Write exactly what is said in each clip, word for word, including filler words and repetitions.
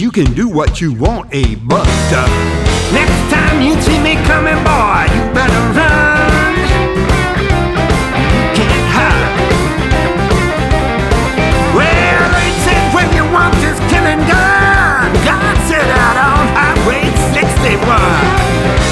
you can do what you want, eh, but uh, next time you see me coming, boy, you better run. You can't hide. Well, they said when you want this killing done, God set out on Highway sixty-one.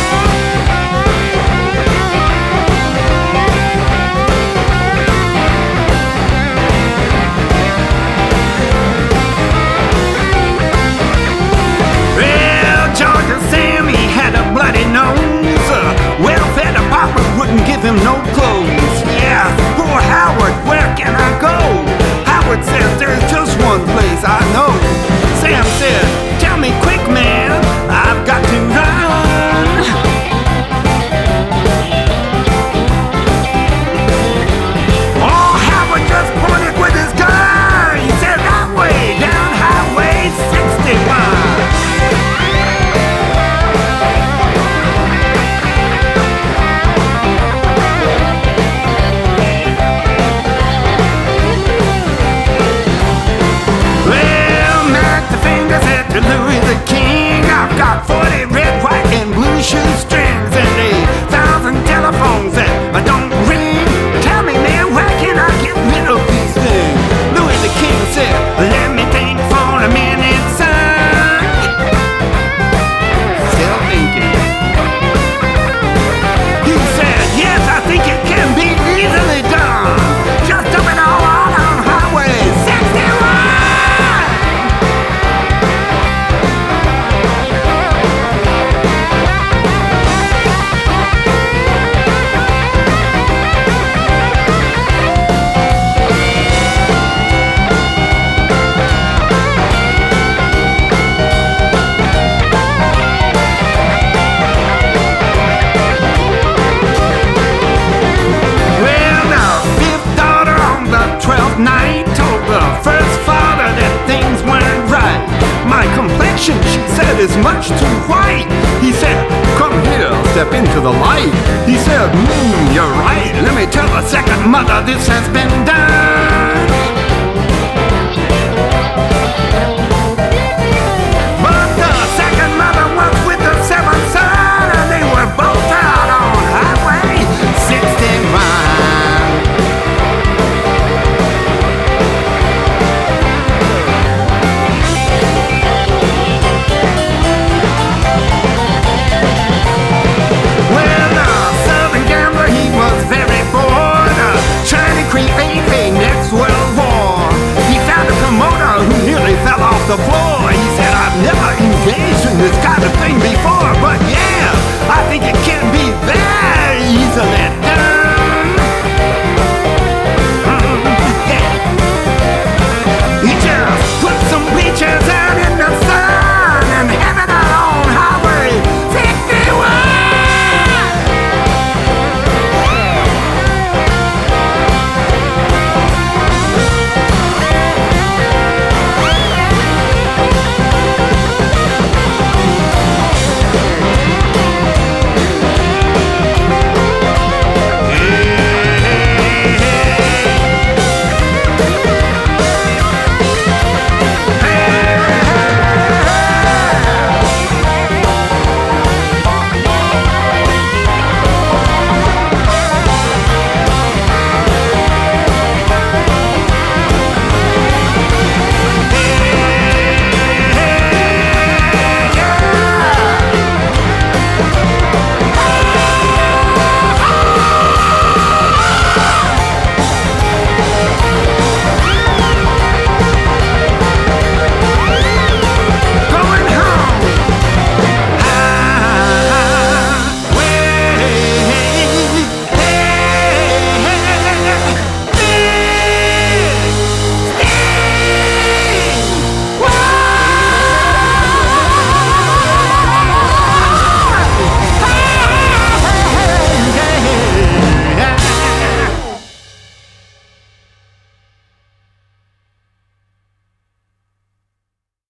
Wouldn't give him no clothes. Yeah, poor Howard, where can I go? Howard says there's just one place I know. Sam said, tell me quick, man, I've got to run. Oh, Howard just pointed with his gun. He said that way, down Highway sixty-one. Louis the King, I've got forty red, white, and blue shoestrings and a thousand telephones that don't ring. Tell me, man, where can I get rid of these things? Louis the King said, let me think for a minute, son. Still thinking. He said, yes, I think it can be easily done. Just dump it all out on Highway sixty-one. Night told the first father that things weren't right. My complexion, she said, is much too white. He said, come here, step into the light. He said, hmm, you're right. Let me tell the second mother this has been done.